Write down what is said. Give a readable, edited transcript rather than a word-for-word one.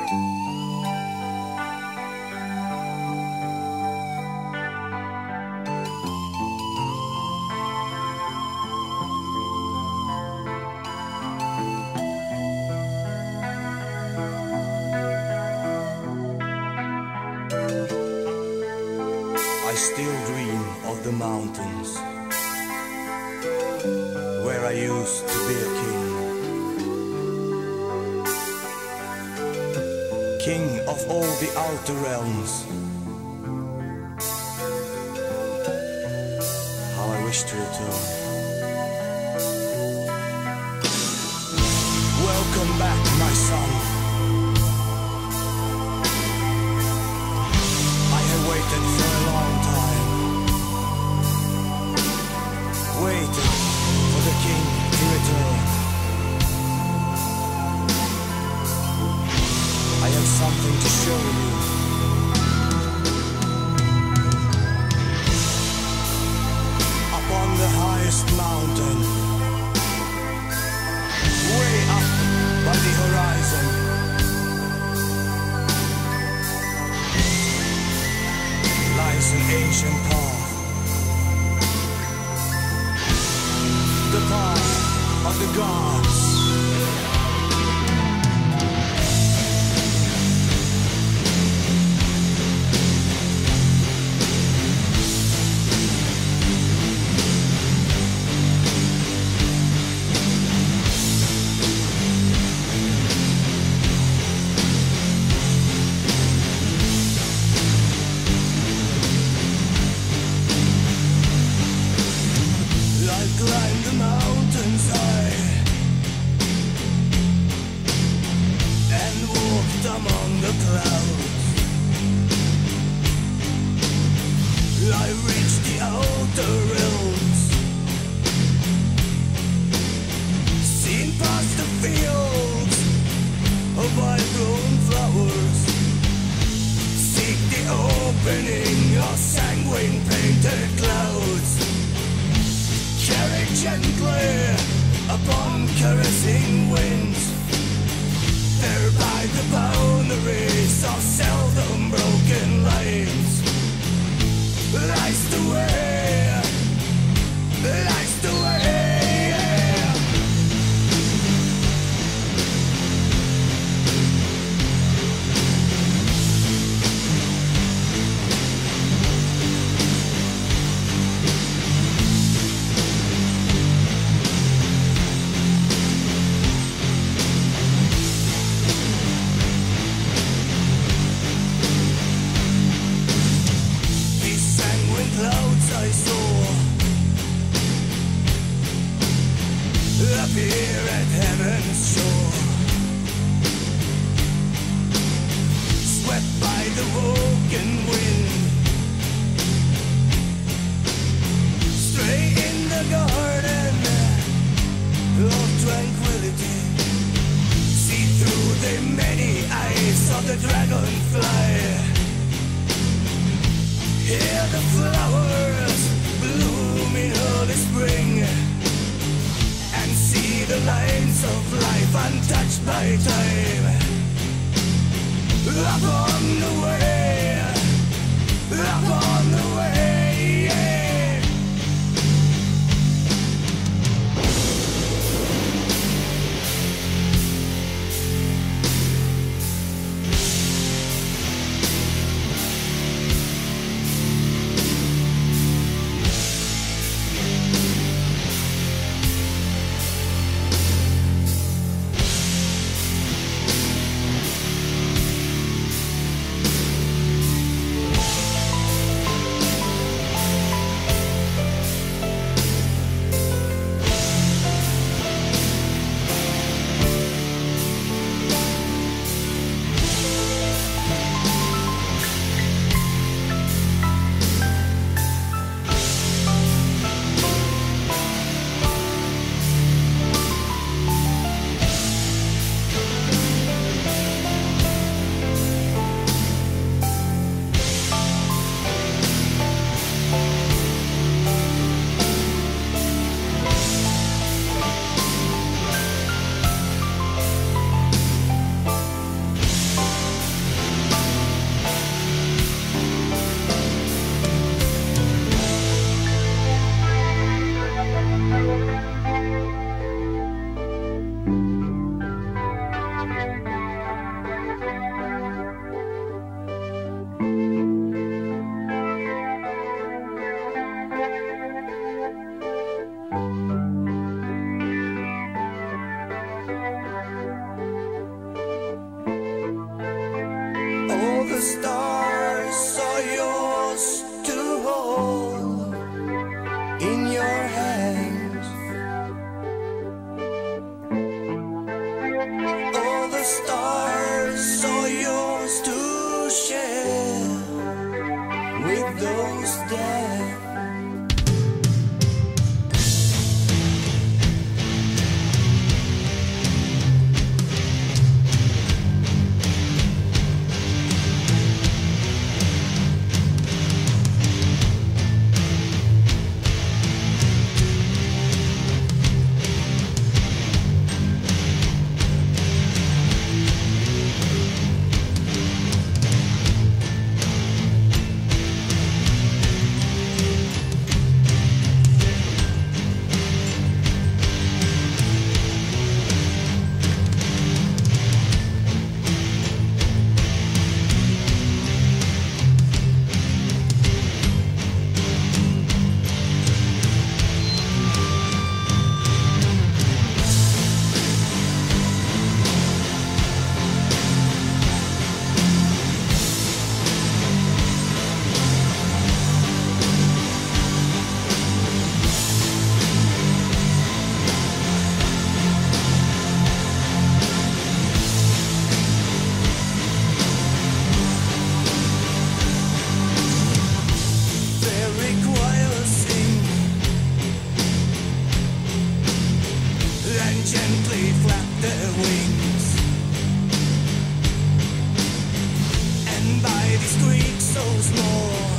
I still dream of the mountains where I used to be a king. King of all the outer realms. How I wish to return. Welcome back, my son. I have waited for a long time. Waited for the king to return. I have something to show you. Upon the highest mountain, way up by the horizon, lies an ancient path. The path of the gods. Climb the mountains high and walked among the clouds. I reached the outer realms, seen past the fields of wild-grown flowers, seek the opening of sanguine painted clouds. Carried gently upon caressing winds, there by the boundaries of seldom broken lines, lies the way, lies the way. Clouds I saw appear at heaven's shore, swept by the woken wind, stray in the garden of tranquility, see through the many eyes of the dragonfly. Hear the flowers bloom in early spring, and see the lines of life untouched by time. Upon the way, upon the way. squeak so small.